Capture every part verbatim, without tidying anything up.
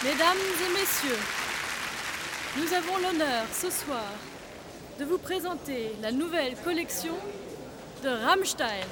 Mesdames et messieurs, nous avons l'honneur ce soir de vous présenter la nouvelle collection de Rammstein.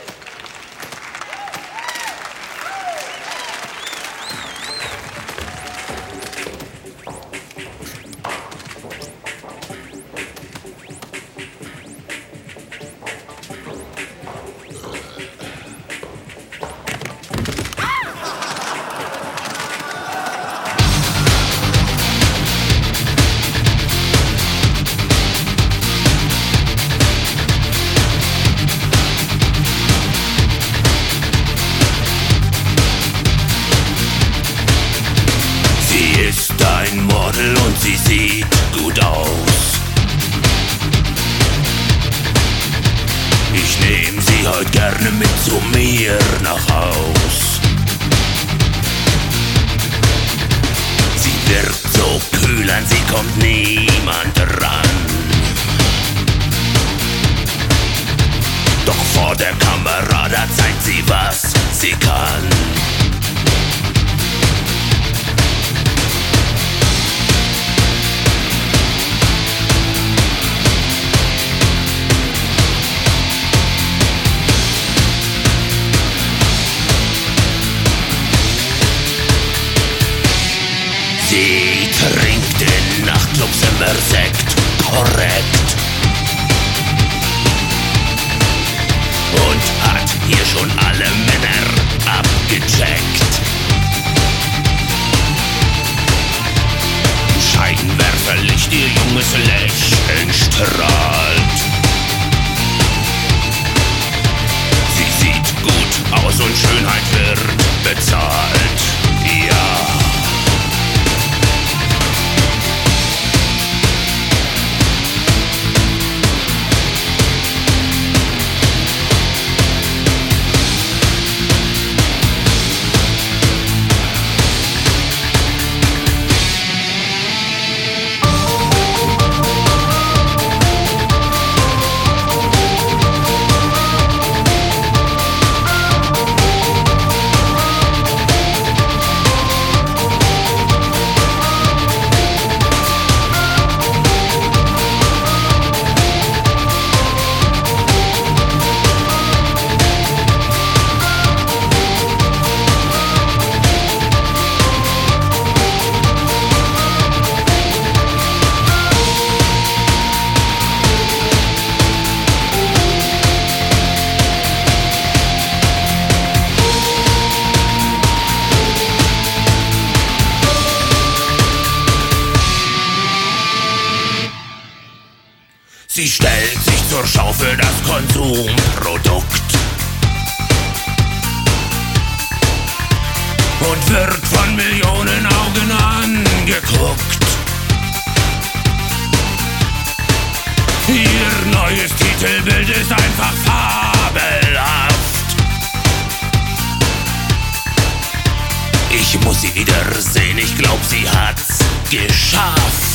Ein Model und sie sieht gut aus. Ich nehm sie heute gerne mit zu mir nach Haus. Sie wirkt so kühl, an sie kommt niemand ran. Doch vor der Kamera, da zeigt sie, was sie kann. Sie trinkt in Nachtclubs immer Sekt, korrekt. Und hat hier schon alle Männer abgecheckt. Scheinwerferlicht, ihr junges Lächeln strahlt. Sie sieht gut aus und Schönheit wird bezahlt. Ja. Sie stellt sich zur Schau für das Konsumprodukt und wird von Millionen Augen angeguckt. Ihr neues Titelbild ist einfach fabelhaft. Ich muss sie wiedersehen, ich glaub, sie hat's geschafft.